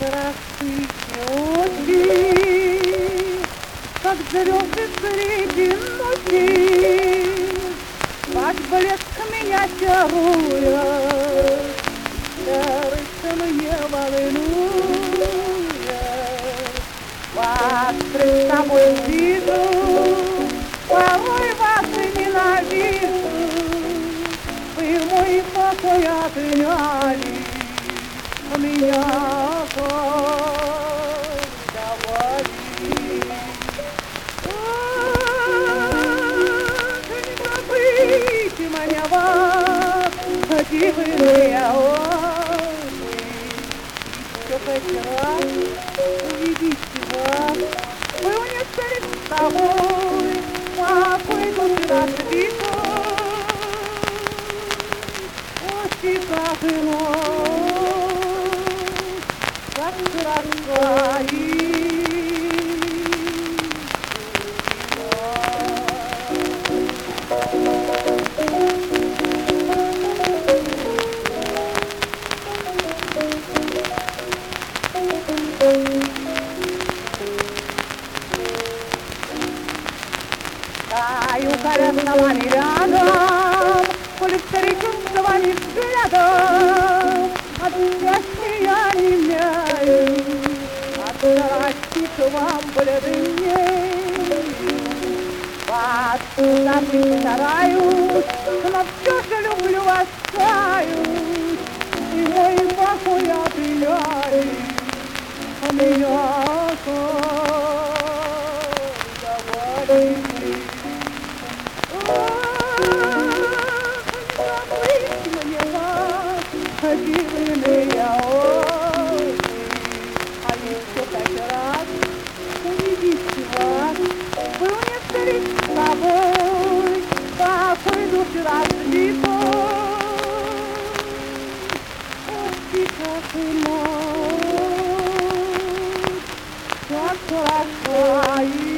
рассыпи очи, как звезды среди ночи, ваш блеск меня чарует, сердце мне волнует. Вас пред собой вижу, порой вас и ненавижу, вы мой покой отняли, у меня давали. Не забыть меня вас, дивные очи, еще хотела увидеть вас. Вы унесли с собой какой душ разбитой, очи как иной, как хороша и стою коленного рядом, коль встречу с вами взглядом, от счастья я не меняю, от страсти к вам бледнею. Вас забыть стараюсь, но все же люблю вас, каюсь, и мой покой отняли, у меня давали. Дивные очи, а еще хоть раз увидеть вас. Вы унесли с собой такой душ разбитой, очи как иной, как хороша.